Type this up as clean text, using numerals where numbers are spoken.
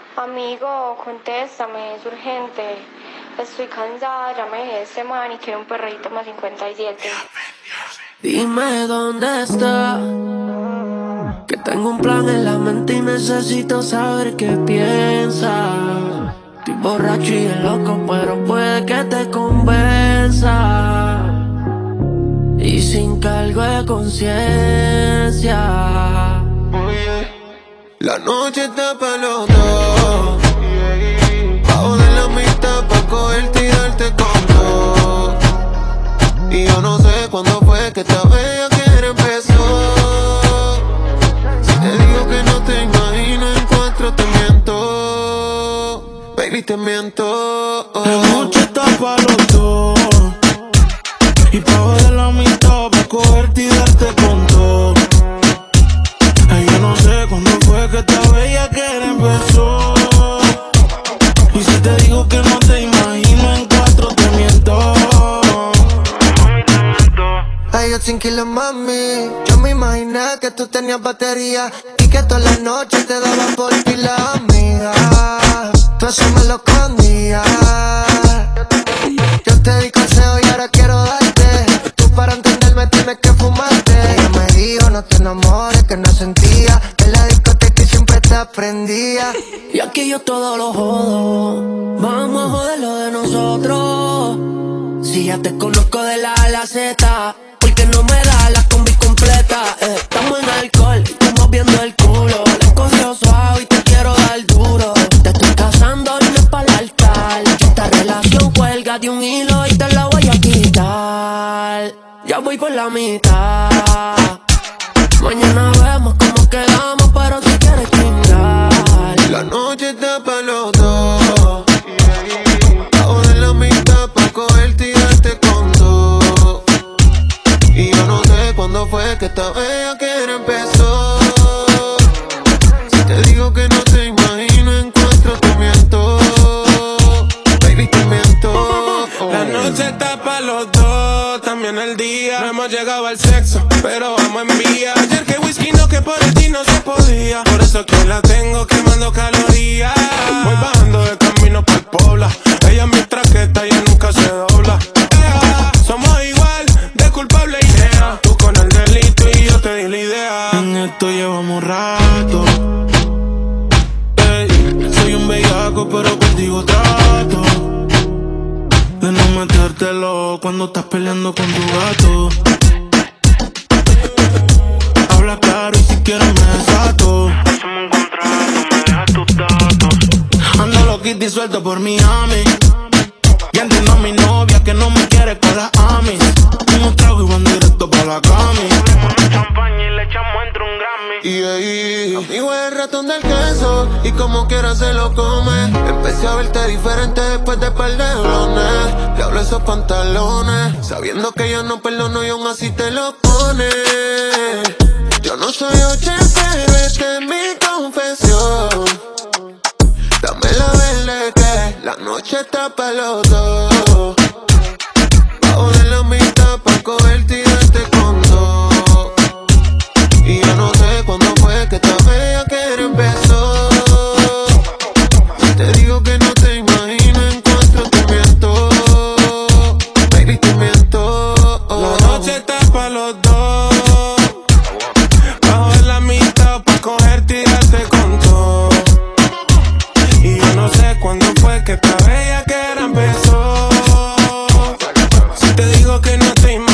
Amigo, contéstame, es urgente. Estoy cansada, ya me dejé este man y quiero un perrito más 57. Dime dónde está, que tengo un plan en la mente y necesito saber qué piensas. Estoy borracho y es loco, pero puede que te convenza. Y sin cargo de conciencia. La noche está pa' los dos. Bajo de la mitad pa' cogerte y darte con todo. Y yo no sé cuándo fue que esta bella que empezó. Si te digo que no te imagino, en cuatro te miento. Baby, te miento. La noche está pa' los dos. Y bajo de la mitad pa' cogerte y darte con todo. Ay, yo no sé cuándo fue que esta bella que empezó. Y si te digo que no te imagino, en cuatro te miento. Ay, yo sin kilo, mami. Yo me imaginé que tú tenías batería y que todas las noches te daban por pila, amiga. Tú eso me lo escondías. Yo te di consejo y ahora quiero darte. Tú para entenderme tienes que fumarte. Ella me dijo no te enamores, que no sentía. En la discoteca y siempre te aprendía. Y aquí yo todo lo jodo. Vamos a joder lo de nosotros. Si ya te conozco de la A a la Z, porque no me da la combi completa. Estamos en alcohol, estamos viendo el culo. Le cogió suave y te quiero dar duro. Te estoy casando y no es para el altar. Esta relación cuelga de un hilo y te la voy a quitar. Ya voy por la mitad. Mañana vemos cómo quedamos, pero si quieres chingar. La noche está pa' los dos. Bajo de la mitad pa' cogerte y darte con todo. Y yo no sé cuándo fue que esta bella que empezó. Si te digo que no te imagino, en cuatro te miento. Baby, te miento. La noche está pa' los dos, también el día. No hemos llegado al sexo, pero vamos en vía. Ayer que whisky no, que por ti no se podía. Por eso que la tengo quemando calorías. Voy bajando de camino pa'l Pobla. Ella es mi traqueta, ella nunca se dobla. Somos igual, de culpable idea. Tú con el delito y yo te di la idea. En esto llevamos rato. Ey, soy un bellaco, pero contigo trato de no metértelo cuando estás peleando con tu gato. Habla claro y si quieres me desato. Hacemos un contrato, me dejas tus datos. Ando loquito y suelto por Miami. Ya entiendo a mi novia que no me quiere con las amis. Unos tragos y van directo pa' la cami. Ponemos una champaña y le echamos entre un Grammy. Y ahí, amigo es el ratón del queso y como quiera se lo come. Empecé a verte diferente después de par de blones. Le hablo esos pantalones, sabiendo que yo no perdono y aún así te lo pones. Yo no soy Oche, pero esta es mi confesión. Dame la verde que la noche está pa' los dos. Bajo de la mitad pa' cogerte y darte con todo. Y yo no sé cuándo fue que esta bella que empezó. Si te digo que no te imagino, en cuatro te miento. Baby, te miento. La noche está pa' los dos. Bajo de la mitad pa' cogerte y darte con todo. Y yo no sé cuándo fue que esta bella que empezó. Si te digo que no te imagino,